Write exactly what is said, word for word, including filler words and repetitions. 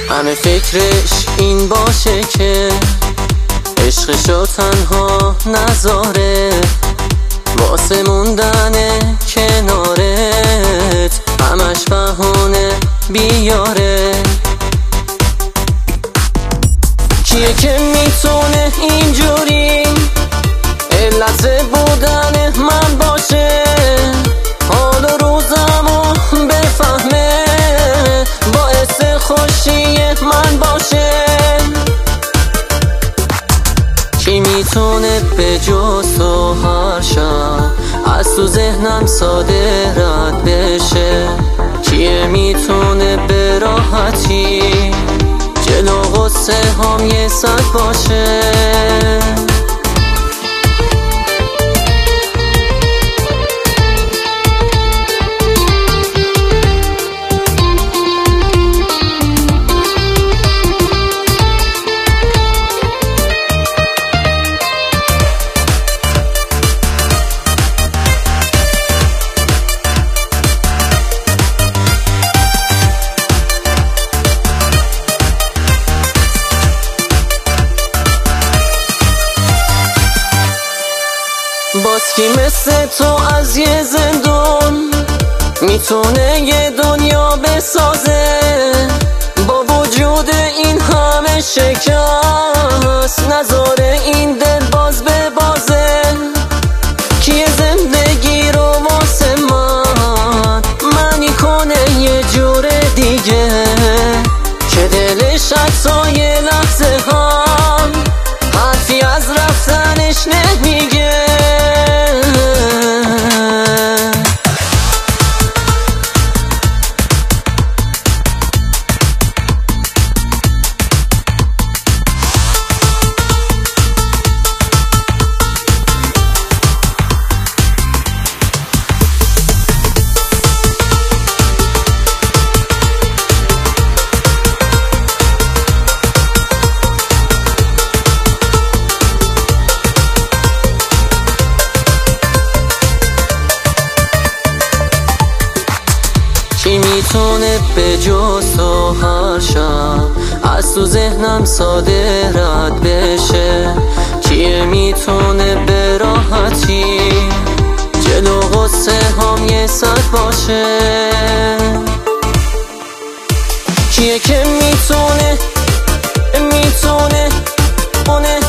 همه فکرش این باشه که عشقشو تنها نذاره، واسه موندن کنارت همش بهونه بیاره. کیه که میتونه اینجوری علت بودن من باشه، حال و روزمو بفهمه، باعث خوشی من باشه. کی میتونه به جز تو هر شب از تو ذهنم ساده رد بشه؟ کیه میتونه به راحتی جلو غصه هم یه سگ باشه؟ باز کی مثل تو از یه زندون میتونه یه دنیا بسازه؟ با وجود این همه شکست نذاره این دل باز به بازه. کی زندگی رو واسه من معنی کنه یه جور دیگه، که دلش حتی لحظه هم حرفی از رفتنش نمیگه. کی میتونه به جز تو هر شب از تو ذهنم ساده رد بشه؟ کیه میتونه به راحتی جلو غصه هم یه سگ باشه؟ کیه که میتونه میتونه